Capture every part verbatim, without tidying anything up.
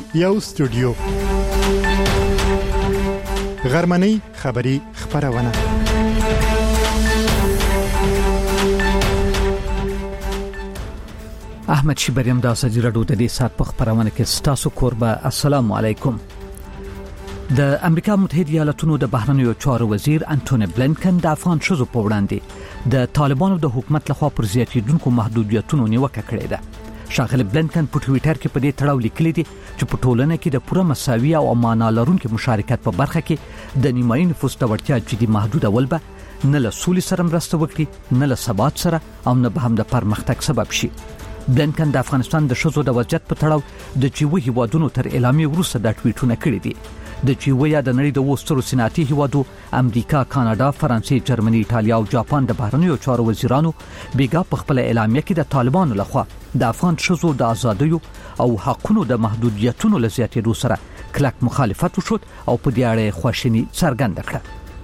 یو استودیو غرمنۍ خبری خبرونه احمد شیبریم د ازادي رادیو د دې سات په خبرونه کې ستاسو قربا. السلام علیکم. د امریکا متحده ایالاتونو د بهرنیو چارو وزیر انټونی بلینکن د افغان شذو په وړاندې د طالبانو د حکومت لخوا پر زیاتېدونکو محدودیتونو نیوکه کړې ده. شاغل بلینکن په ټوئیټر کې په دې تړاو لیکلي دي چې په ټولنه کې د پوره مساوي او معنا لرونکو مشارکت په برخه کې د نیمایي نفوس د وړتیا جدي محدودول به نه له سولې سره مرسته وکړي، نه له ثبات سره او نه به هم د پرمختګ سبب شي. بلینکن د افغانستان د شذو د وضعیت په تړاو د جیوي هیوادونو تر اعلامیې وروسته د ټویټونه کړي دي. د جیوي د نړۍ د وسترو صنعتي هیوادو امریکا، کاناډا، فرانسې، جرمني، ایتالیا او جاپان د بهرنیو چارو وزیرانو بیګا په خپل اعلامیه کې د طالبانو لخوا د افغان شذو د آزادیو او حقونو د محدودیتونو لزیاتېدو سره کلک مخالفت وشو او په دې اړه خواشیني څرګنده کړه.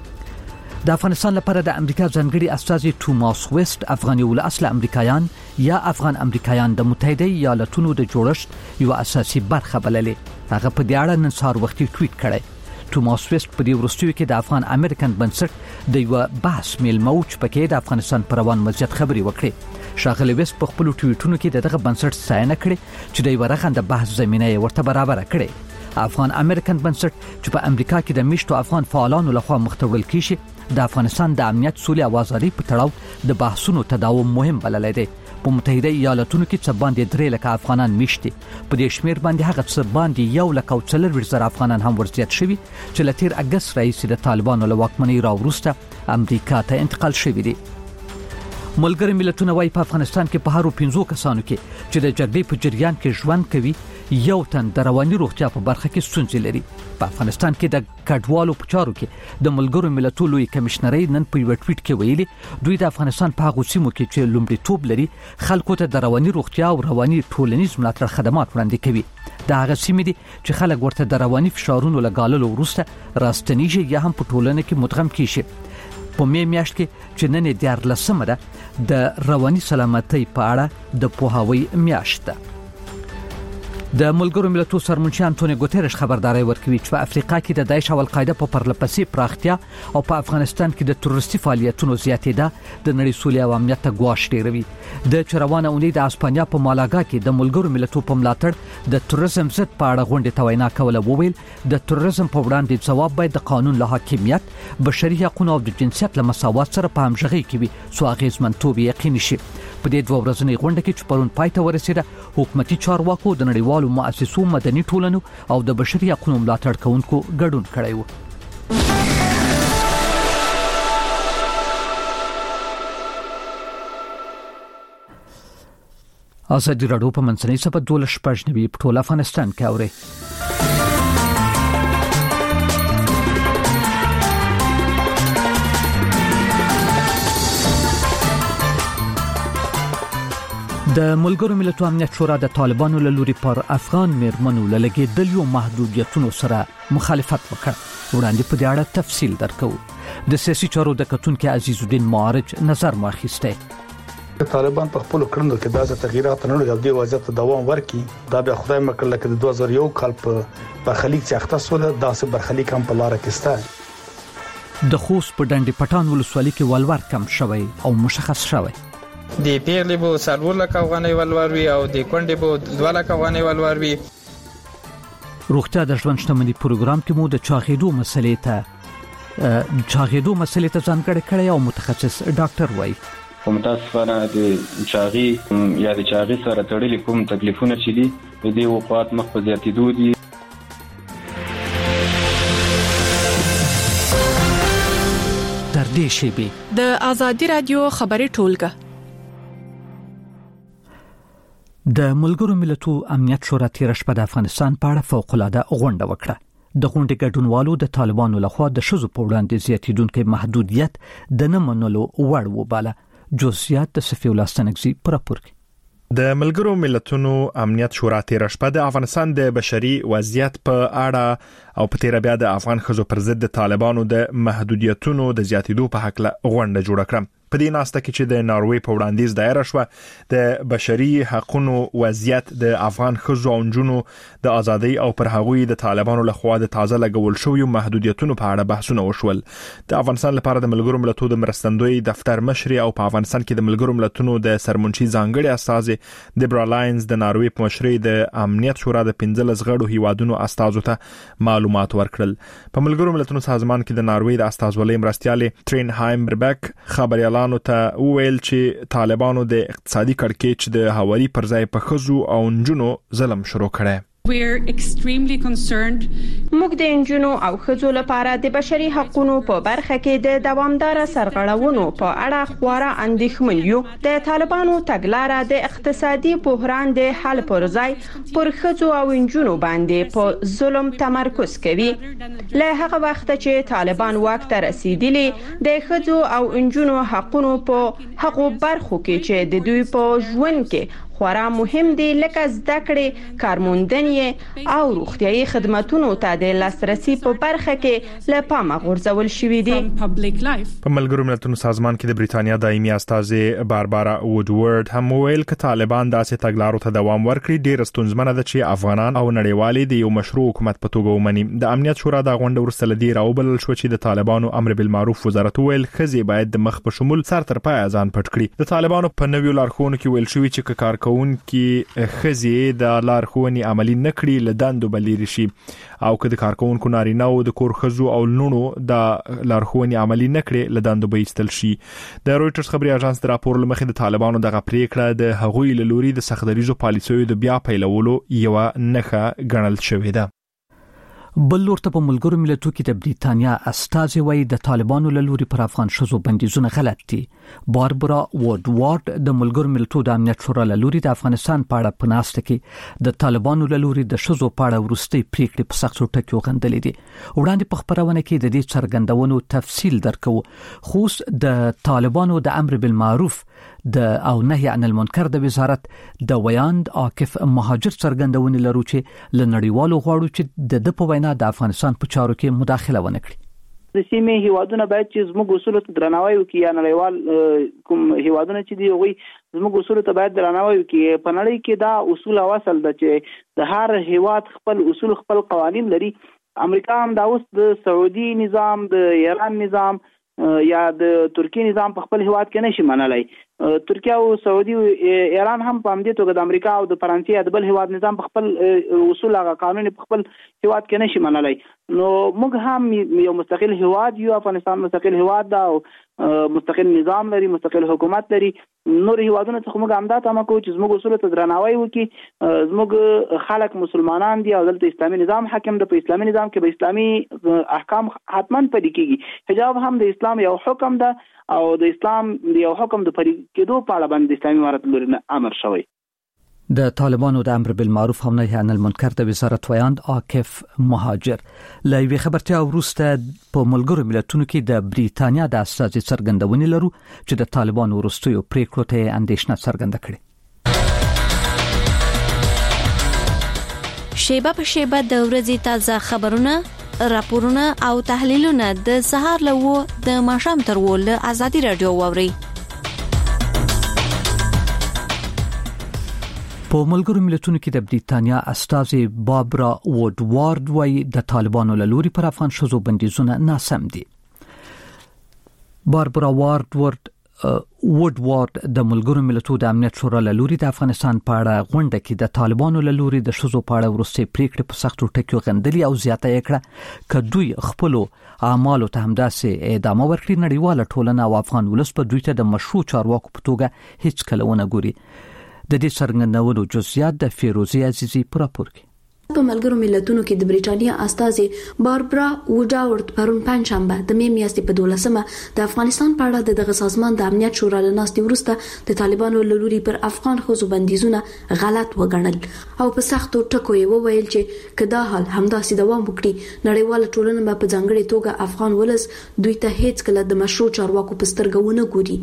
د افغانستان لپاره د امریکا ځانګړي استازي توماس ویست افغاني ول اصل امریکایان یا افغان امریکایان د متحده ایالاتونو د جوړښت یو اساسي برخه بللې. هغه په دې اړه نن سهار وختي ټویټ کړی. توماس ویست په دې وروستیو کې د افغان امریکن بنسټ د یو بحث میلموج پکې د افغانستان پر روان وضعیت خبري وکړي. شاغلی ویست په خپل ټویټونو کې دغه بنسټ ستاینه کړې چې د یو رغنده بحث زمينه ورته برابر کړي. افغان امریکن بنسټ چې په امریکا کې د میشتو افغان فعالانو لخوا مختوړل کیږي د افغانستان د امنیت، سولې او آزادۍ په تړاو د بحثونو تداوم مهم بللی دی. په متحده ایالاتونو کې څه باندې درې لکه افغانان میشتي، په دې شمیر باندې هغه څه باندې یو لکه او څلور زره افغانان هم ورزیات شوي چې له تیر اگست راهیسې د طالبانو له واکمنۍ راوروسته امریکا ته انتقال شوي دي. ملګري ملتونه وايي په افغانستان کې په هرو پنځو کسانو کې چې د جګړې په جریان کې ژوند کوي یو تن د رواني روغتیا په برخه کې ستونزې لري. په افغانستان کې د کډوالو په چارو کې د ملګرو ملتونو لوی کمشنري نن په یو ټویټ کې ویلي دوی د افغانستان په هغو سیمو کې چې لومړیتوب لري خلکو ته د رواني روغتیا او رواني ټولنیز ملاتړ خدمات وړاندې کوي. دا هغه سیمې دي چې خلک ورته د رواني فشارونو لګاللو وروسته راستنیږي یا هم په ټولنه کې مدغم کیږي. په می میاشت کې چې نن دیارلسمه ده د رواني سلامتۍ په اړه د پوهاوی میاشت ده. د ملګرو ملتونو سرمنشي انټونی ګوتریش خبرداري ورکوي چې په افریقا کې د داعش او القاعده په پرلپسې پراختیا او په افغانستان کې د تروریستي فعالیتونو زیاتېدا د نړۍ سولې او امنیت ته ګواښ ډیروي. د چروانه اونۍ د اسپانیا په مالاګا کې د ملګرو ملتونو په ملاتړ د تروریزم ضد په اړه غونډه توینا کوله وویل د تروریزم په وړاندې ځواب باید د قانون له حاکمیت، بشري حقوقو او د جنسیت له مساوات سره په همغږي کې وي څو اغیزمنتوب یقیني شي. په دې دوه ورځنۍ غونډه کې چې پرون پای ته ورسېده حکومتي چارواکو د نړیوالو مؤسسو، مدني ټولنو او د بشري حقوقو ملاتړ کوونکو ګډون کړی و. ازادي رادیو په منځنۍ سپه دوله شپږ نوي په ټول افغانستان کې اوري. د ملګرو ملتونو امنیت شورا د طالبانو له لوري پر افغان میرمنو له لګېدلو محدودیتونو سره مخالفت وکړ. وړاندې په دې اړه تفصیل درکو. د سیاسي چارو د کتونکو عزیز الدین معارج نظر ماخسته. طالبان په خپل کړنو کې داسې تغیرات نه لري د وضعیت دوام ورکي. دا بیا خدای مکړه لکه د دوه زره یو کال په برخلیک چې اختصاصه داسې برخلیک هم په لار کې سته. د خوست په ډنډ پټان ولسوالۍ کې ولور کم شوی او مشخص شوی. د پیغلې بو سرور لکه افغاني ولور وی او د کونډې بو دوه لکه افغاني ولور وی. روغتیا د ژوند شتمنۍ پروګرام کې مو د چاغېدو مسلې ته چاغېدو مسلې ته ځانګړی کړی او متخصص ډاکټر وای متاسفانه د چاغي یا د چاغي سره تړلي کوم تکلیفونه چې دي د دې وقات مخ په زیاتېدو دي. تر دې شی د ازادي رادیو خبري ټولګه د ملګرو ملتونو امنیت شورا تیر شپه د افغانستان په اړه فوق العاده غونډه وکړه. د غونډې ګډونوالو د طالبانو لخوا د شذو په وړاندې زیاتېدونکو محدودیت د نه منلو وړ وباله. جزئیات د صفی الله ستنګزي پر راپور کې. د ملګرو ملتونو امنیت شورا تیر شپه د افغانستان د بشري وضعیت په اړه او په تیر بیا د افغان خزو پر ضد د طالبانو د محدودیتونو د زیاتېدو په حق له غونډه جوړه کړه. په دې ناسته کې چې د ناروې په وړاندیز دایره شوه د بشري حقوقو وضعیت د افغان ښځو او نجونو د ازادۍ او پر هغوی د طالبانو لخوا د تازه لګول شویو محدودیتونو په اړه بحثونه وشول. د افغانستان لپاره د ملګرو ملتونو د مرستندوی دفتر مشر او په افغانستان کې د ملګرو ملتونو د سرمنشي ځانګړي استاذ دیبرا لاینز د ناروې په مشرۍ د امنیت شورا د پنځلس غړو هیوادونو استازو ته معلومات ورکړل. په ملګرو ملتونو سازمان کې د ناروې د استازولۍ مرستیالې ټرین هایمبربک خبريالانو ته وویل چې طالبانو د اقتصادي کړکېچ د حوالي پر ځای په ښځو او نجونو ظلم شروع کړی. We're extremely concerned. موږ د انجونو او ښځو لپاره د بشري حقوقو په برخه کې د دوامدار سرغړونو په اړه خورا اندېښمن یو. د طالبانو تګلاره د اقتصادي بحران د حل پر ځای پر ښځو او انجونو باندې په ظلم تمرکز کوي. له هغه وخت چې طالبان واک ته رسیدلي د ښځو او انجونو حقوقو په حقوق برخو کې چې د دوی په ژوند کې خورا مهم دي لکه زده کړې، کارموندنې او روغتيایي خدماتونو ته د لاسرسي په برخه کې له پامه غورځول شوې دي. په ملګرو ملتونو سازمان کې د بریټانیا دایمي استازې باربارا وودورد هم ویل ک طالبان داسې تګلارو ته دوام ورکړي ډېر ستونزمنه ده چې افغانان او نړیوالي د یو مشروع حکومت په توګه ومني. د امنیت شورا د غونډې ورسره لدی راوبلل شو چې د طالبانو امر بالمعروف وزارت ویل خزي باید د مخ په شمول سر تر پای ځان پټ کړي. د طالبانو په نویو لارښوونو کې ویل شوی چې کار کون کې خزي د لارښوونې عملی نکړي لداندو بلیر شي او که د کارکونکو نارینه او د کور خزو او لونو د لارښوونې عملی نکړي لداندو به ایستل شي. د رويټرز خبري اژانس د راپور لمخې د طالبانو دغه پریکړه د هغوی له لوري د سختدریزو پالیسیو د بیا پیلولو یو نخښه ګڼل شوې ده. بل لورته په ملګرو ملتونو کې د بریټانیا استازي وایي د طالبانو له لوري پر افغان شذو بندیزونه غلط دي. باربرا وودورد د ملګرو ملتونو د امنیت شورا له لوري د افغانستان په اړه پناسته کې د طالبانو له لوري د شذو په اړه ورستي پریکړې په سختو ټکو غندلې دي. وړاندې په خبرونه کې د دې څرګندونو تفصیل درکو خو د طالبانو د امر بالمعروف د او نهي عن المنکر د وزارت د ویاند عاکف مهاجر څرګندونې لرو چې لنړیوالو غواړو چې د د په وینا د افغانستان په چارو کې مداخله ونه کړي. د سیمې هیوادونه باید چې زموږ اصولو ته درناوی وکړي یا نړیوال کوم هیوادونه چې دی هغوی زموږ اصولو ته باید درناوی وکړي. په نړۍ کې دا اصول او اصل ده چې د هر هیواد خپل اصول خپل قوانین لري. امریکا هم دا اوس د سعودي نظام د ایران نظام یا د ترکیه نظام په خپل هیواد کې نشي منلای. ترکیه او سعودي او ایران هم په همدې توګه د امریکا او د فرانسې د بل هیواد نظام په خپل اصول او قانون په خپل هیواد کې نشي منلای. نو موږ هم یو مستقل هیواد یو، افغانستان مستقل هیواد دا او مستقل نظام لري، مستقل حکومت لري. نور هیوادونه څخه موږ هم دا تمه کوو چې زموږ اصول ته درناوی وکړي. زموږ خلک مسلمانان دي او دلته اسلامي نظام حاکم دی. په اسلامي نظام کې به اسلامي احکام حتما پلي کیږي. حجاب هم د اسلام یو حکم ده او د اسلام یو حکم د پلي کېدو په اړه باندې اسلامي امارت لوري امر شوی. د طالبانو د امر بالمعروف او نهي عن المنکر د وزارت ویاند عاکف مهاجر لوي خبرتیا وروسته په ملګرو ملتونو کې د بریټانیا د استازي څرګندونې لرو چې د طالبانو وروستیو پریکړو ته اندېښنه څرګنده کړې. شیبه په شیبه د ورځې تازه خبرونه، راپورونه او تحلیلونه د سهار لوو د ماښام تر ول ازادي رادیو ووري. په ملګرو ملتونو کې د بریټانیا استازي باربرا وودورد وايي د طالبانو له لوري پر افغان شذو بندیزونه ناسم دي. باربرا وودورد وودورد د ملګرو ملتونو د امنیت شورا له لوري د افغانستان په اړه غونډه کې د طالبانو له لوري د شذو په اړه ورستي پریکړې په سختو ټکو غندلي او زیاته یې کړه ک دوی خپل اعمالو ته همداسې ادامه ورکړي. نړیواله ټولنه او افغان ولس په دوی ته د مشروع چارواکو په توګه هیڅ کله ونه ګوري. د دې څرګندونو جزئیات د فیروزی عزیزی پر راپور کې. په ملګرو ملتونو کې د بریټانیا استازي باربرا وودورد پرون پنځشنبه د می میاشتې په دولسمه د افغانستان په اړه د دغه سازمان د امنیت شورا له ناستې وروسته د طالبانو له لوري پر افغان ښځو بندیزونه غلط وګڼل او په سختو ټکو یې وویل چې کدا حال همداسې دوام وکړي نړیواله ټولنه به په ځانګړي توګه افغان ولس دوی ته هیڅ کله د مشروع چارواکو په سترګه ونه ګوري.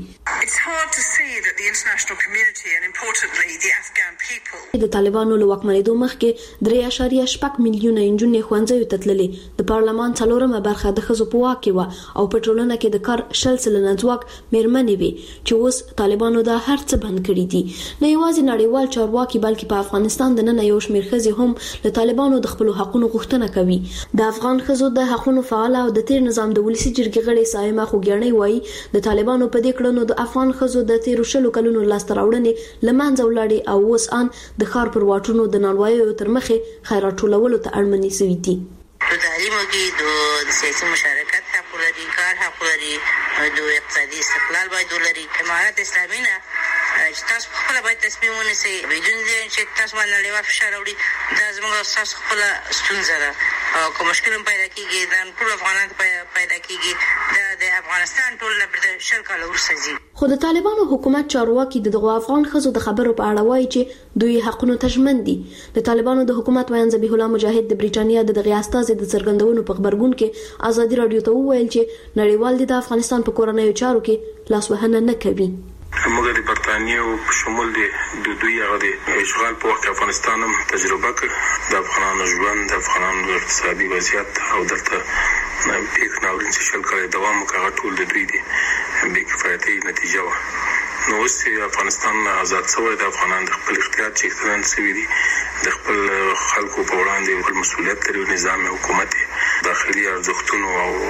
د طالبانو له واکمنېدو مخکې درې اعشاریه شپږ میلیونه انجونې ښوونځیو ته تللې. د پارلمان څلورمه برخه د ښځو په واک کې وه او په ټولنه کې د کار شل سلنه ځواک میرمنې وي چې اوس طالبانو دا هر څه بند کړي دي. نه یوازې نړیوال چارواکي بلکې په افغانستان د نن یو شمېر ښځې هم له طالبانو د خپل حقوقو غوښتنه کوي. د افغان ښځو د حقوقو فعال او د تیر نظام د ولسی جرګې غړي سایمه خوګیانې وایي د طالبانو په دې کړنو د افغان ښځو د تیر شلو کلونو لاسته راوړنې لمانځه ولاړې او اوس ان د خار پر واټونو د نانوایو تر مخې خیرات ټولولو ته اړمنې سوي دي. په تعلیمو کې د سیاسي مشارکت حق لري، کار حق لري، د اقتصادي استقلال باید ولري. امارت اسلامي نه چې تاسو خپل باید تصمیم ونیسئ بدون دې چې تاسو باندې نړیوال فشار راوړي. دا زموږ تاسو خپل ستونزه ده او کوم مشکل پیدا کیږي دا ټول افغانان پیدا کیږي دا د افغانستان ټول لپاره شل کال ورسېږي. خو د طالبانو حکومت چارواکي د دغه افغان ښځو د خبرو په اړه وایي چې دوی حقونو ته ژمن دي. د طالبانو د حکومت وایي ذبیح الله مجاهد د بریټانیا د دغه استازي د څرګندونو په خبرګون کې ازادي رادیو ته وویل چې نړیوال د افغانستان په کورنیو چارو کې لاسوهنه نه کوي. موږ د برتانیې په شمول د دوی هغه د اشغال په وخت افغانستان هم تجربه کړ. د افغانانو ژوند، د افغانانو اقتصادي وضعیت او دلته پیښ ناورین چې شل کاله دوام وکړ ټول د دوی د بې کفایتۍ نتیجه وه. نو اوس چې افغانستان آزاد شوی د افغانان د خپل اختیار چې اختیار شوي دي د خپل خلکو په وړاندې خپل مسؤلیت لري. نظام حکومت داخلي ارزښتونو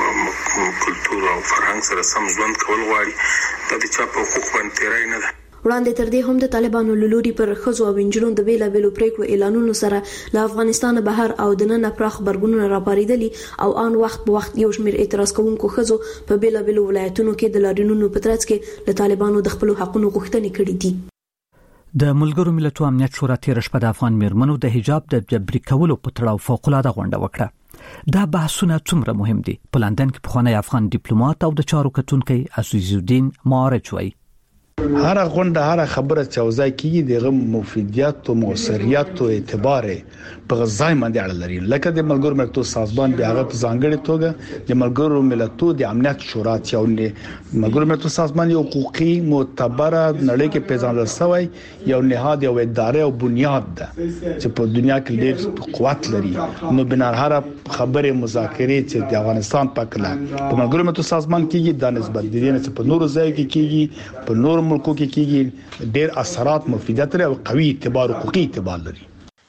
او کلتور او فرهنګ سره سم ژوند کول غواړي. دا د چا په حقوق باندې تیری نه ده. وړاندې تر دې هم د طالبانو له لوري پر ښځو او نجونو د بیلابېلو پریکړو اعلانونو سره له افغانستانه بهر او د نن پراخ خبرګونونه راپاریدلي او آن وخت په وخت یو شمېر اعتراض کوونکو ښځو په بیلابېلو ولایتونو کې د لاریونونو په ترڅ کې له طالبانو د خپل حقوقو غوښتنې کړې دي. د ملګرو ملتونو امنیت شورا تیر شپه د افغان میرمنو د حجاب د جبري کولو په تړاو فوق‌العاده غونډه وکړه. دا بحثونه څومره مهم دي؟ په لندن کې پخوانی افغان ډیپلوماټ او د چارو کتونکي عزیز الدین معارج وایي هر غونډه هر خبره چې اوځي کیږي دغه مفیدیت او موثریت او اعتبار په ځای باندې اړه لري. لکه د ملګرو ملتونو سازمان بیا هغه په ځانګړي توګه د ملګرو ملتونو د امنیت شورا چې ملګرو ملتونو سازمان یو حقوقي معتبره نړۍ کې پیژندل شوی یو نهاد او ادارې او بنیاد ده چې په دنیا کې ډېر قوت لري. نو بنا هر خبره مذاکرې چې د افغانستان په کله په ملګرو ملتونو سازمان کې د نسبت دي چې په نورو ځایو کې کېږي په نورو ملکو کې کېږي ډېر اثرات مفیدیت لري او قوي اعتبار حقوقي اعتبار لري.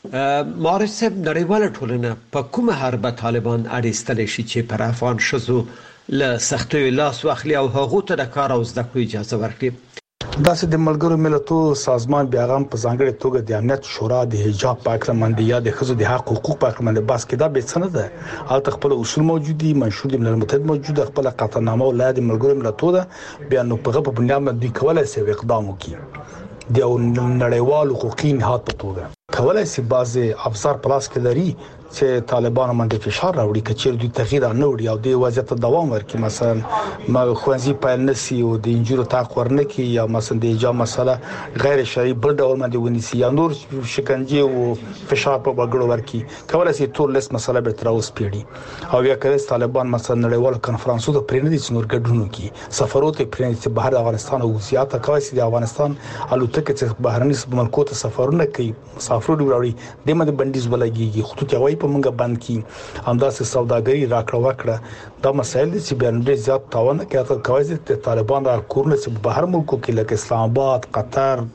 معارض صاحب نړیواله ټولنه په کومه حربه طالبان اړیستل شي چې پر افغان شذو له سختیو لاس واخلي او هغه ته د کار او زده کړو اجازه ورکړي؟ دا چې د ملګرو ملتونو سازمان بیا هم په ځانګړي توګه د امنیت شورا د حجاب په اړه باندې یا د خزو د حق حقوق په اړه باندې بحث کړه به څه نه ده. البته خپل اصول موجود دي، منشور د ملل متحد موجود، خپل قطعنامه ولایت ملګرو ملتونو بیا نو په غو بنیاد باندې کولای شي اقدام وکړي. د نړیوال حقوقي نهاد په توګه کولای شي بعضي افسر پلاس کې لري چې طالبان باندې فشار راوړي کچیر دوی تغییر نه وړي او د وضعیت دوام ورکړي. مثلا ما خوانزي پایل نسی او د انجورو تاق ورنکي یا مثلا د حجاب مسله غیر شرعي بل ډول باندې ونیسي یا نور شکنجه او فشار په وګړو ورکړي. کولای شي ټول لیست مسله به تر اوسه پیړي او یا کله طالبان مثلا نړیوال کانفرنسو ته پرېنه دي چې نور ګډونو کې سفرونه پرېنه چې بهر افغانستان او زیاته کوي چې د افغانستان الوتکه چې بهرني ملکو ته سفرونه کوي مسافر وروړي د مده بندیز ولګيږي خطوط یوي په منګه بند کی همداسې سوداګری راکړه وکړه. دا مسایل چې بیان ډېر زیات تاوان کوي کوي چې طالبان را کورنه چې بهر ملکو کې لکه اسلام آباد، قطر،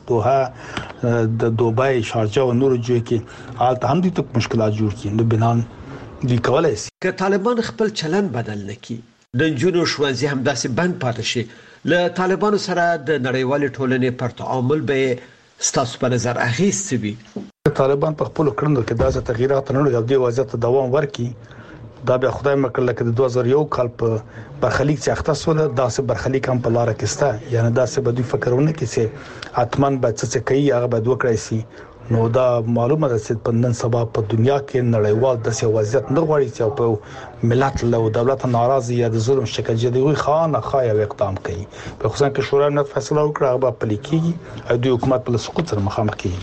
دوحه، د دوبۍ، شارجه او نورو ځایو کې حالت هم دي ته مشکلات جوړ کړي. نو بنان دی کولای شي که طالبان خپل چلن بدل نکړي د جنو شوازي همداسې بند پاتې شي له طالبانو سره د نړیوال ټولنې پر تعامل به ستاسو په نظر اغیز وي؟ طالبان په خپل کړندو کې داسې تغیرات نه لري او د وضعیت دوام ورکړي. دا بیا خدای مکړه لکه د دوه زره یو کال په برخلیک چې اخته سول داسې برخلیک هم په لار کې سته. یعنی داسې به دوی فکرونه کوي چې اتمن به څه کوي هغه به دوکړای شي. نو دا معلومه ده چې په نن سبا په دنیا کې نړیوال داسې وضعیت نه غواړي چې په ملت له دولت ناراضي یا د ظلم شکنجه دی خان خای او اقدام کوي. په خصوصا کې شورا نه فیصله وکړه هغه په لیکيږي او د حکومت په سقوط سره مخامخ کیږي.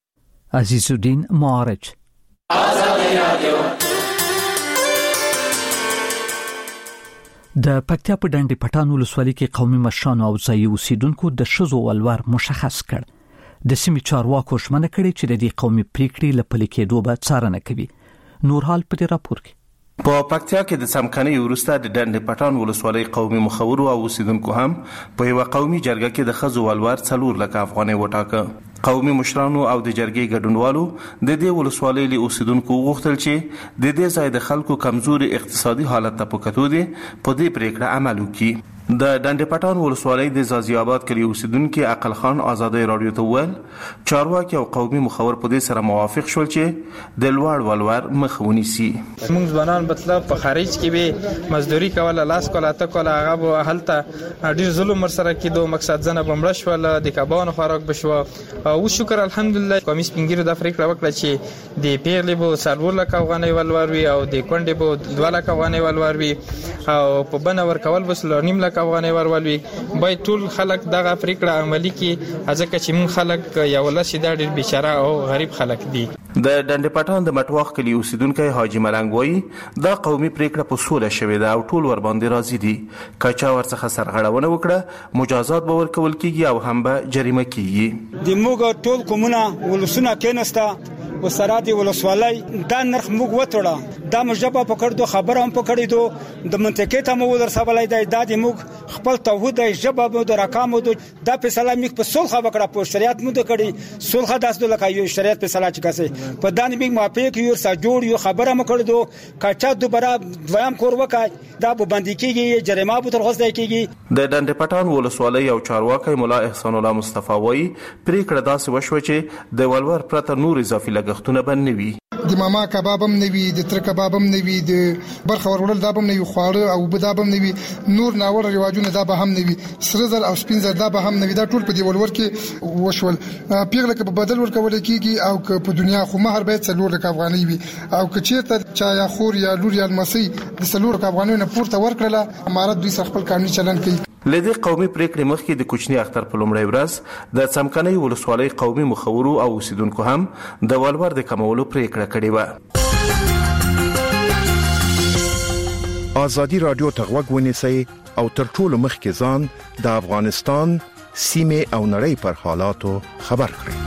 عزیز الدین معارج د پکتیا په ډنډ پټان ولسوالۍ کې قومي مشرانو او ځایي اوسیدونکو د شذو ولور مشخص کړ. د سیمې چارواکو شمنه کړې چې د دې قومي پریکړې له پلي کېدو به څارنه کوي. نور حال په دې راپور کې په پکتیا کې د څمکنۍ وروسته د ډنډ پټان ولسوالۍ قومي مخورو او اوسیدونکو هم په یو قومي جرګه کې د خزو ولور څلور لک افغانۍ وټاکه. قومي مشرانو او د جرګې ګډونوالو د دې ولسوالۍ له اوسیدونکو غوښتل چې د دې ځای د خلکو کمزوري اقتصادي حالت ته په کتو دي په دې پریکړه عمل وکړي. د ډنډ پټان ولسوالۍ د زازي آباد کلی اوسیدونکو عقل خان آزادۍ رادیو ته ویل چارواکي او قومي مخور په دې سره موافق شول چې د لوړ ولور مخه ونیسي. موږ ځوانان مطلب په خارج کې به مزدوري کوله، لاس کوله، تا کوله، هغه به هلته ډیر ظلم سره کېدو، مقصد ځنه بمړ شول، د کبانو خوراک بشو. او شکر الحمدلله قومي سپینګیرو د پریکړه وکړه چې د پیغلې به څلور لک افغانۍ ولور وي او د کونډې به دوه لک افغانۍ ولور وي او په بنه ورکول بس نیم لک افغانۍ ورول وي. باید ټول خلک دغه پریکړه عملي کړي ځکه چې موږ خلک یو لسی د ډیر بیچاره او غریب خلک دي. د ډنډ پټان د مټواخ کلی اوسیدونکو حاجی ملنګ وایي دا قومي پریکړه په سوله شوې ده او ټول ور باندې راضي دي. کچا ورڅخه سرغړونه وکړه مجازات به ورکول کیږي او هم به جریمه کیږي. د موږ ټول کومونه ولسونه کېنسته وسرادي ولسوالۍ دا نرخ موږ وټړه دا مجبه پکړدو خبره هم پکړې دو د منطقې ته مو ورسولای دی دا د موږ خپل توحید جبه مو د رقم دو دا په سلام میک په صلح وکړه په شریعت مو د کړي صلح داس د لکه یو شریعت په سلا چکاسه په دان میک موافق یو سره جوړ یو خبره مکړدو کچا دوباره دویم کور وکای دا به باندې کیږي جریمه به تر غوښتل کیږي. د ډنډ پټان ولسوالۍ او چارواکي مولا احسان الله مصطفی وایي پریکړه داسې وشو چې د ولور پرته نور اضافي لګښتونه باندې وي. د ماما کباب هم نوي، د تر کباب هم نوي، د برخه ورول دا هم نوي، خواړه او بدا هم نوي، نور ناوړ رواجونه دا به هم نوي، سره زر او سپین زر دا به هم نوي. دا ټول په دی ولور کې وشول. پیغله کې په بدل ورکول کیږي او که په دنیا خو مہر باید څلور لک افغانۍ وي او که چیرته چا یا خور یا لور یا المسی د څلور لک افغانۍ نه پورته ورکړله امارات دوی سره خپل قانوني چلن کوي. لدې قومي پریکړې مخکې د کوچني اختر په لومړۍ ورځ د څمکنۍ ولسوالۍ قومي مخورو او اوسیدونکو هم د ولور د کمولو پریکړه کړې و. ازادي رادیو ته غوږ ونیسئ او تر ټولو مخکې ځان د افغانستان سیمه او نړۍ پر حالاتو خبر کړئ.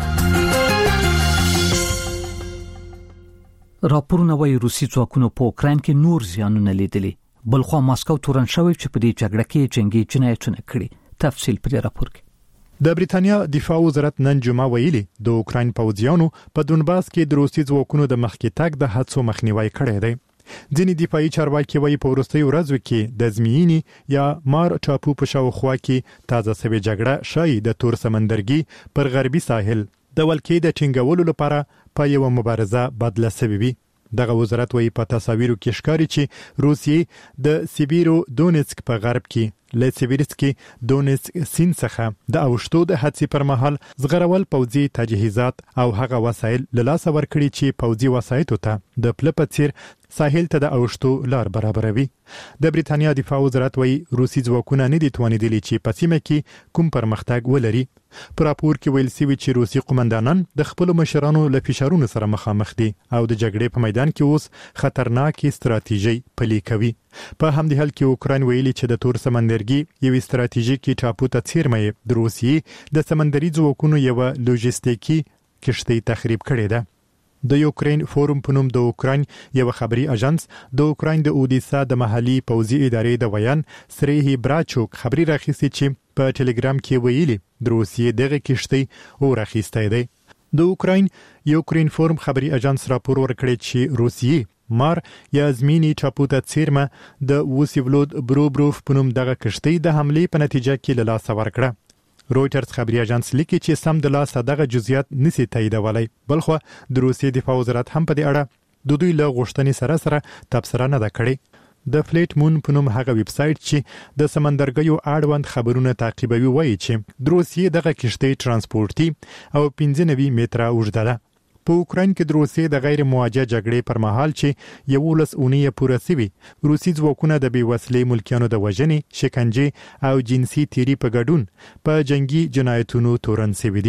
راپورونه وايي روسي ځواکونو په اوکراین کې نور زیانونه لیدلي. بلخوا ماسکو تورن شوی چې په دې جګړه کې جنگي جنایتونه کړي. تفصیل په دې راپور کې. د بریتانیا دفاع وزارت نن جمعه ویلي د اوکراین پوځیانو په دونباس کې د روسي ځواکونو د مخکې تګ د هڅو مخنیوي کړی دی. ځینې دفاعي چارواکي وایي په وروستیو ورځو کې د زمینی یا مار ټاپو په شاوخوا کې تازه سوي جګړه شای د تور سمندرګي پر غربي ساحل د ولکې د ټینګولو لپاره په یو مبارزه بدله شوې وي. دغه وزارت وایي په تصاویرو کې ښکاري چې روسیې د سیبیرو دونیتسک په غرب کې له سیبیرسکي دونیتسک سین څخه د اوشتو د حادثې پر مهال زغرول پوځي تجهیزات او هغه وسایل له لاسه ورکړي چې پوځي وسایتو ته د پلپڅیر ساحل ته د اوشتو لار برابروي. د بریتانیا دفاع وزارت وایي روسي ځواکونه نه دي توانیدلي چې په سیمه کې کوم پرمختګ ولري. په راپور کې ویل شوی چې روسي قومندانان د خپل مشرانو له فشارونو سره مخامخ دي او د جګړې په میدان کې اوس خطرناکي ستراتیژي پلي کوي. په همدې حال کې اوکراین ویلي چې د تور سمندرګي یو ستراتیژیکي ټاپو ته څیرمه د روسي د سمندري ځواکونو یو لوجستیکي کشتۍ تخریب کړې ده. د یوکرين فورم په نوم د اوکراین یو خبري اژانس د اوکراین د اودیسا د محلي پوځي ادارې د ویان سریهی براچوک خبري راخیستي چې په ټلګرام کې ویلي د روسیې دغه کشتۍ او راخیستې ده. د اوکراین یوکرين فورم خبري اژانس راپور ورکړی چې روسیې مار یا زمینی ټاپو ته څیرمه د وسیولود بروبروف په نوم دغه کشتۍ د حمله په نتیجه کې له لاسه ورکړه. رويټرز خبري اژانس لیکي چې سم د لاسه دغه جزئیات نسی تاییدولای. بلخو د روسیې دفاع وزارت هم په دې اړه د دوی له غوښتنې سره سره تبصره نه ده کړې. د فلیټ مون په نوم هغه ویب سټ چې د سمندرګیو اړوند خبرونه تعقیبوي وایي چې د روسیې دغه کشتۍ ترانسپورتي او پنځه نوي متره اوږده ده. په اوکراین کې د روسیې د غیر مواجه جګړې پر مهال چې یولس اونۍ پوره سوي روسي ځواکونه د بیوسلې ملکیانو د وژنې، شکنجې او جنسي تیری په ګډون په جنگي جنایتونو تورن سوي دي.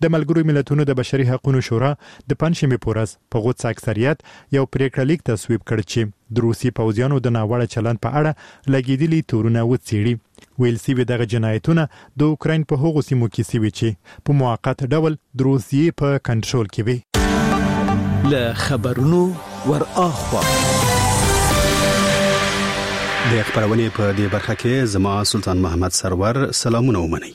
د ملګرو ملتونو د بشري حقوقو شورا د پنځمې پورز په غوڅ اکثریت یو پریکړه لیک تصویب کړ چې د روسي پوځیانو د ناوړه چلند په اړه لګیدلي تورونه وڅېړي. ویل سوي دغه جنایتونه د اوکراین په هغو سیمو کې سوي چې په موقت ډول د روسیې په کنټرول کې وي. له خبرونو ور اخوا د خبرونه په دې برخه کې زما سلطان محمد سرور سلامونه ومني.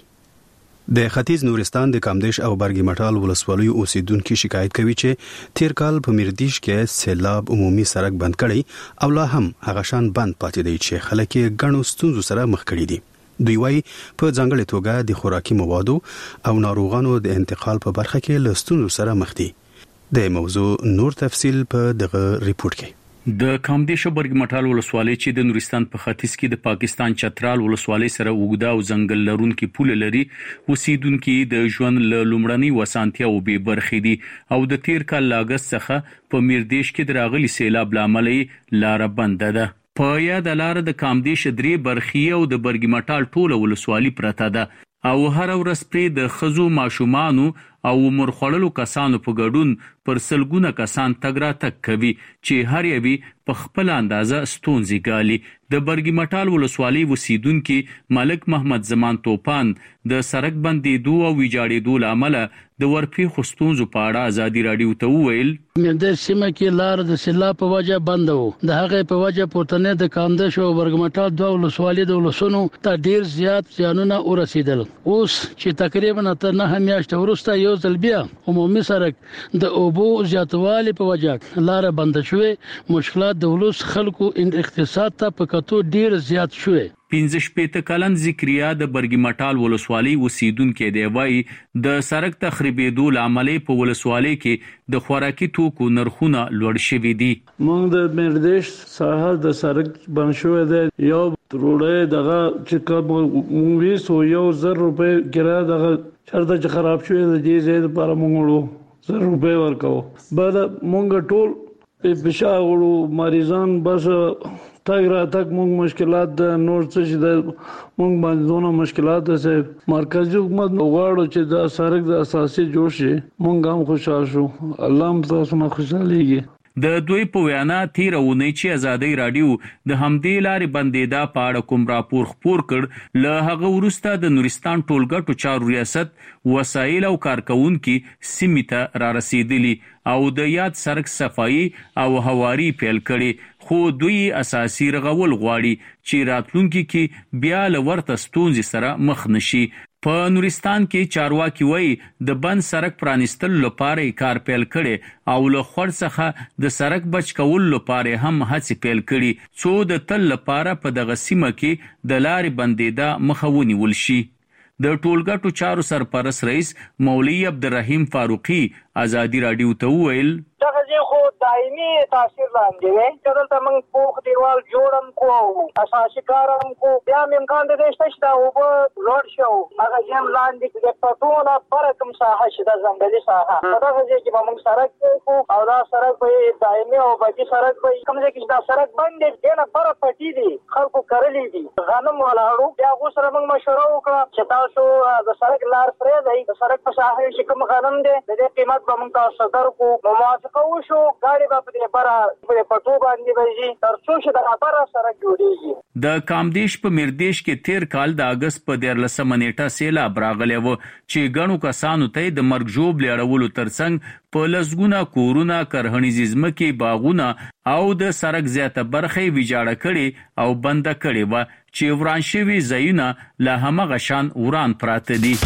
د ختیځ نورستان د کامدیش او برګی مټال ولسوالۍ اوسیدونکو شکایت کوي چې تیر کال په میردیش کې سیلاب عمومي سړک بند کړي او لا هم هغه شان بند پاتې دی چې خلک یې ګڼو ستونزو سره مخ کړي دي. دوی وايي په ځانګړي توګه د خوراکي موادو او ناروغانو د انتقال په برخه کې له ستونزو سره مخ دي. د موضوع نور تفصیل په دغه ریپورت کې. د کامدیش او برګ مټال ولسوالۍ چې د نورستان په ختیځ کې د پاکستان چترال ولسوالۍ سره اوږده او ځنګل لرونکي پوله لري، اوسیدونکو د ژوند له لومړني وسانتیا او به برخې دي او د تیر کال لاګست څخه په میردیش کې د راغلي سیلاب لامل لار بند ده. په یاد لار د کامدیش درې برخې او د برګ مټال ټوله ولسوالۍ پرته ده او هر ورځ پرې د خزو ماشومانو او مرخړلو کسانو په ګډون پر سلګونه کسان تګ را تک کوي چې هر یوی په خپل اندازه ستونزې ګالي. د برګی مټال ولسوالۍ وسیدونکو ملک محمد زمان توپان د سړک بندیدو او ویجاړېدو لامل د ورپی خستونزو په اړه ازادي رادیو ته وویل د سیمه کې لار د سیلاب په وجه بند وو. د هغه په وجه پورتنه د کامدیش او برګ مټال دوه ولسوالۍ د ولسونو ته ډیر زیات زیانونه ورسیدل. اوس چې تقریبا تر نه میاشتې وروسته یو ځل بیا عمومي سړک د اوبو زیاتوالي په وجه لار بند شوې، مشکلات د ولس خلکو اقتصاد ته په کتو ډیر زیات شوې. پنځه شپېته کلن ذکریا د برګی مټال ولسوالۍ اوسیدونکو دی وایي د سړک تخریبېدو لامل په ولسوالۍ کې د خوراکي توکو نرخونه لوړ شوي دي. موږ د میردیش ساحه د سړک بند شوې ده، یو روډه دغه چې کوم موږ سو یو زر روپے کرایه دغه چرته چې خراب شوې ده دې زید پر موږ زر روپے ورکو. بعد موږ ټول په بشاورو مریضان بس تاګ را تک موږ مشکلات د نور څه چې د موږ باندې دونه مشکلات سه مرکزی حکومت غواړي چې د سړک د اساسي جوړ شي. موږ هم خوشاله شو، الله هم تاسو نه خوشاليږي. د دوی په وینا تیرونه چې ازادي رادیو د همدې لارې بندیدا پاړه کوم راپور خپور کړ، له هغه ورسته د نورستان ټولګټو چارو ریاست وسایل او کارکونکو سیمه را رسیدلی او د یاد سړک صفایي او هواري پیل کړي، خو دوی اساسي رغول غواړي چې راتلونکي کې بیا لورته ستونزې سره مخ نشي. په نورستان کې چارواکي وایي د بند سړک پرانستل لپاره کار پیل کړي او له خور څخه د سړک بچ کول لپاره هم هڅې پیل کړي څو د تل لپاره په دغه سیمه کې د لارې بندیدا مخاوني ولشي. د ټولګټو چارو سرپرست رئیس مولوی عبدالرحیم فاروقی ازادي رادیو ته وویل دغه ځای خو دایمي تاثیر لاندې وي چې دلته موږ پوخ دیوال جوړم کو اساسي کارم کو بیا هم امکان د دې شته او په لوړ شو هغه یم لاندې د پټونه پر کوم ساحه چې د ځنګلي ساحه دغه ځای کې موږ سړک کو او دا سړک به دایمي او باقي سړک به کوم ځای کې دا سړک باندې دنه پر پټي دي خلکو کړلې دي غنم ولاړو بیا غو سره موږ مشوره وکړه چې تاسو د سړک لار پرې دی د سړک په ساحه کې کوم غنم دي د دې قیمت به موږ تاسو درکو موافقه وشو غاړي په دې پر په پټو باندې وځي تر څو چې د خبره سره جوړیږي. د کامدیش په میردیش کې تیر کال د اگست په دیارلسمه نیټه سیلاب راغلی و چې ګڼو کسانو ته د مرګ ژوب لیړولو ترڅنګ په لسګونه کورونه کرهنیز ځمکې باغونه او د سړک زیاته برخه ویجاړه کړي او بند کړي و چې وران شوي ځایونه له همغه شان وران پراته دي.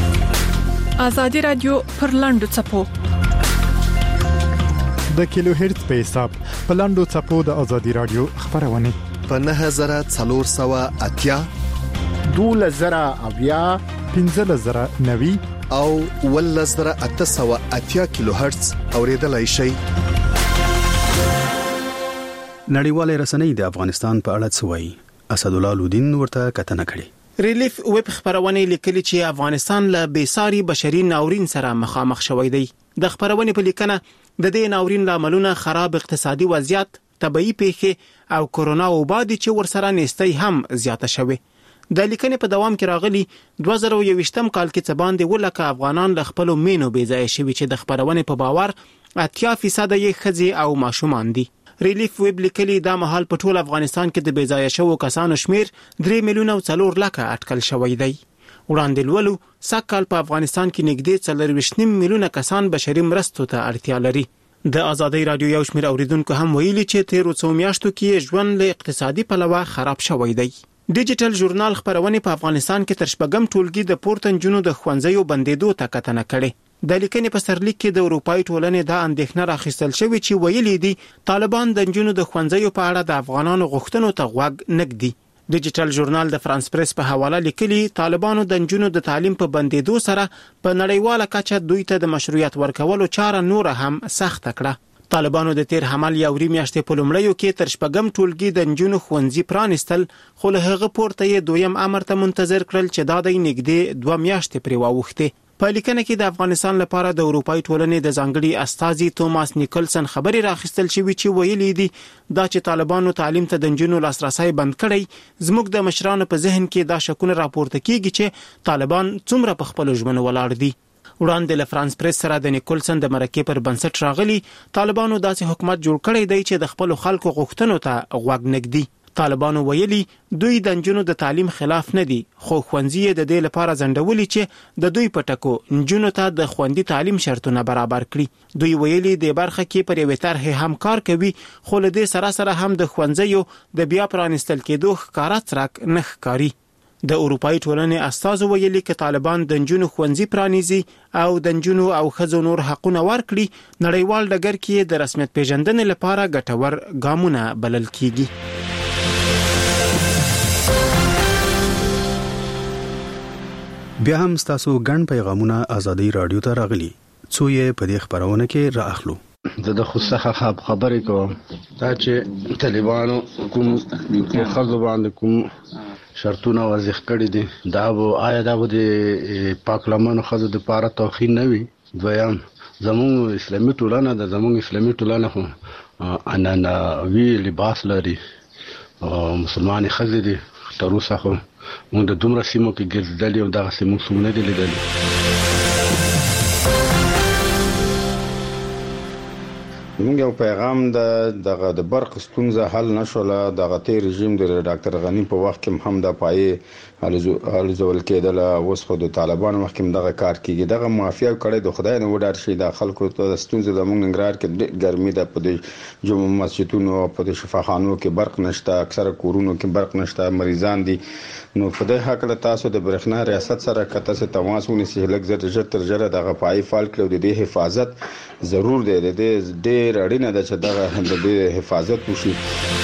ازادي رادیو پر لاندو چپو د کیلو هرتز په حساب په لاندو چپو د ازادي رادیو خبرونه په نه هزار څلور سوه اتیا دوله زره اویا پنځه زره نوي او ول زره اته سوه اتیا کیلو هرتز اوریدلای شي. نړیوال رسنۍ د افغانستان په اړه څه وایي؟ اسد الله لودین ورته کتنه کړې. ریلیف ویب خبرونه لیکلي چې افغانستان له بیساري بشري ناورین سره مخامخ شوی دی. د خبرونه په لیکنه د دې ناورین لاملونه خراب اقتصادي وضعیت، طبيعي پیښې او کورونا وبا دي چې ورسره نيستي هم زیاته شوه. د لیکنې په دوام کې راغلي دوه زره یو ویشتم کال کې څه باندې ولکه افغانان له خپلو مینو بې ځایه شوي چې د خپرونې په باور اتیا فیصده یې ښځې او ماشومان دي. ریلیف ویب لیکلي دا مهال په ټول افغانستان کې د بې ځایه شوو کسانو شمیر درې میلیونه او څلور لکه اټکل شوی دی. وړاندې لولو سږ کال په افغانستان کې نږدې څلرویشت نیم میلیونه کسان بشري مرستو ته اړتیا لري. د ازادۍ رادیو یو شمېر اوریدونکو هم ویلي چې تیرو څو میاشتو کې ژوند له اقتصادي پلوه خراب شوی دی. ډیجیټل ژورنال خپرونې په افغانستان کې تر شپږم ټولګي د پورته نجونو د ښوونځیو بندېدو ته کتنه کړې. د لیکنې په سرلیک کې د اروپایي ټولنې دا اندېښنه راخیستل شوې چې ویلي دي طالبان د نجونو د ښوونځیو په اړه د افغانانو غوښتنو ته غوږ نه ږدي. ډیجیټل ژورنال د فرانس پریس په حواله لیکلي طالبانو د نجونو د تعلیم په بندېدو سره په نړیواله کچه دوی ته د مشروعیت ورکولو چاره نور هم سخت کړه. طالبانو د تیر حمل یا وری میاشتې په لومړیو کې تر شپږم ټولګي د نجونو ښوونځي پرانستل، خو له هغه پورته یې دویم امر ته منتظر کړل چې دا د نږدې دوه میاشتې پرې واوښتې. په لیکنه کې د افغانستان لپاره د اروپایي ټولنې د ځانګړي استازي توماس نیکلسن خبري راخیستل شوی چې ویلي دي دا چې طالبانو تعلیم ته د نجونو لاسرسي بند کړی زموږ د مشرانو په ذهن کې دا شکونه راپورته کیږي چې طالبان څومره په خپل ژمنو ولاړ دي. وړاندې له فرانس پریس سره د نیکلسن د مرکې پر بنسټ راغلي طالبانو داسې حکومت جوړ کړی دی چې د خپل خلکو غوښتنو ته غوږ نه ږدي. طالبانو ویلي دوی د نجونو د تعلیم خلاف نه دي، خو ښوونځي د دې لپاره ځنډولي چې د دوی په ټکو نجونو ته د خوندي تعلیم شرطونه برابر کړي. دوی ویلي د برخه کې پر یوې طرحې هم کار کوي، خو له دې سره سره هم د ښوونځیو د بیا پرانستل کېدو ښکاره څرک نه ښکاري. د اروپایي ټولنې استازو ویلي چې طالبان د نجونو ښوونځي پرانیزي او د نجونو او ښځو نور حقونه ورکړي، نړیوال ډګر کې د رسمیت پیژندنې لپاره ګټور ګامونه بلل کیږي. بیا هم ستاسو ګڼ پیغامونه ازادي رادیو ته راغلي، څو یې په دې خبرونه کې را اخلو. زه د خو څخه خبرې کوم دا چې طالبانو کوم خلکو باندې کوم شرطونه وضع کړي دي، دا به آیا دا به د پاکلمانو خلکو د لپاره توخین نه وي؟ دویم زموږ اسلامي ټولنه د زموږ اسلامي ټولنه خو عنعنوي لباس لري او مسلمانې ښځې دي. تر اوسه خو موږ د دومره سیمو کې ګرځېدلي او دغسې موږ څوک نه دي لیدلي. موږ یو پیغام د دغه د برق ستونزه حل نشوله، دغه تیر رژیم د ډاکټر غنی په وخت کې هم د پایې الزول کېدل، اوس خو د طالبانو مخکې هم دغه کار کیږي. دغه مافیا کړی د خدای نه وډار شي، د خلکو ته ستونزه د موږ ننګرهار کې ګرمي ده، په د جمعه مسجدونو په د شفاخانو کې برق نشته، اکثره کورونو کې برق نشته، مریضان دي. نو په دې حق له تاسو د برېښنا ریاست سره کته سره تماس ونیسئ، لږ زر ژر تر ژره دغه پای فعال کړو. د دې حفاظت ضرور دی، د دې ډېر اړینه ده چې دغه د دې حفاظت وشي.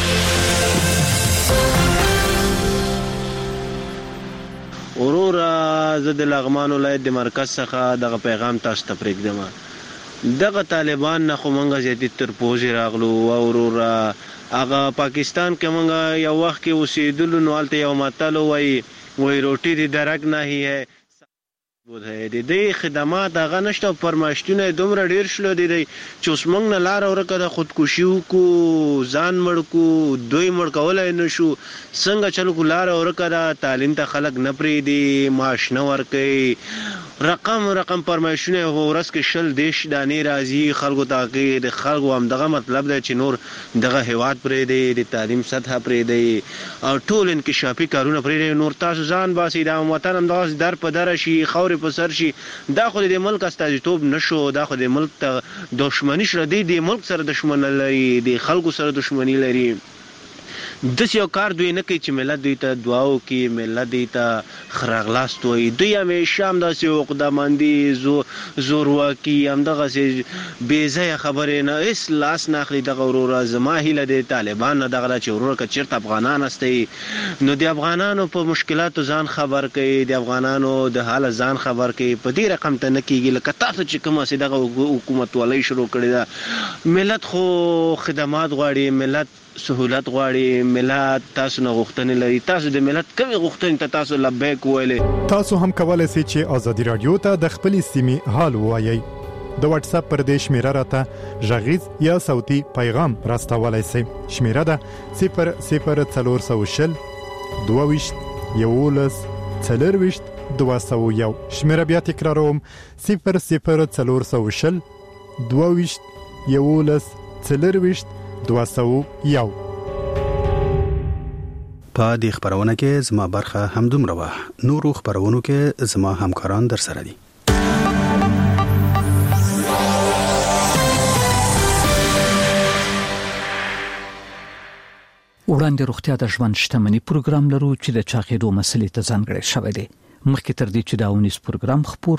ورور زه د لغمان ولایت د مرکز څخه دغه پیغام تاسو ته پرېږدم. دغه طالبان نه خو مونږ زیاتې تر پوزې راغلو او ورور هغه پاکستان کې مونږ یو وخت کې اوسېدلو، نو هلته یو متل وایي وایي روټي د درک نه هی ہے د دې خدمات هغه نشته، فرمایشتونه دومره ډېر شلو دي چې اوس موږ نه لاره ورکه د خودکشي وکړو، ځان مړ کړو، دوی مړ کولی نه شو. څنګه چلو کړو لاره ورکه ده، تعلیم ته خلک نه پرېږدي، معاش نه ورکوي، رقم رقم فرمایشونه ورځ کې شل دېرش دانې راځي خلکو ته. هغې د خلکو همدغه مطلب دی چې نور دغه هېواد پرېږدي، د تعلیم سطحه پرېږدي او ټول انکشافي کارونه پرېږدي. نور تاسو ځان باسئ، دا وطن همدغسې در په دره شي، خاورې په سر شي. دا خو د ملک استازیتوب نشو، دا خو د ملک ته دښمني شوه. دی د ملک سره دښمني لري، د خلکو سره دښمني لري. داسې یو کار دوی نه کوي چې ملت دوی ته دعا وکړي، ملت دوی ته ښه راغلاست وایي. دوی همیشه همداسې عقدهمندي، زورواکي، همدغسې بې ځایه خبرې نه هېڅ لاس نه اخلي. دغه وروره زما هیله د طالبان نه دغه ده چې وروره که چېرته افغانان هستئ نو د افغانانو په مشکلاتو ځان خبر کوي، د افغانانو د حاله ځان خبر کوي. په دې رقم ته نه کېږي لکه تاسو چې کوم هسې دغه حکومتوالۍ شروع کړې ده. ملت خو خدمات غواړي، ملت سهولت غواړي، ملت تاسو نه غوښتنې لري. تاسو د ملت کومې غوښتنې ته تاسو لبیک وویلې. تاسو هم کولای شئ چې ازادي رادیو ته د خپلې سیمې حال ووایئ. د واتس اپ پر دې شمیره راته غږیز یا صوتي پیغام راستولای شئ. شمیره ده صفر صفر څلور سوه شل دوه ویشت یولس څلرويشت دوه سوه یو. شمیره بیا تکراروم صفر صفر څلور سوه شل دوه ویشت یولس څلرويشت دوه سوه یو. په دې خبرونه کې زما برخه همدومره وه. نورو خبرونو کې زما همکاران در سره دي. وړاندې روغتیا د ژوند شتمنۍ پروګرام لرو چې د چاقېدو مسلې ته ځانګړی شوی دی. مخکې تر دې چې دا ونیس پروګرام خپور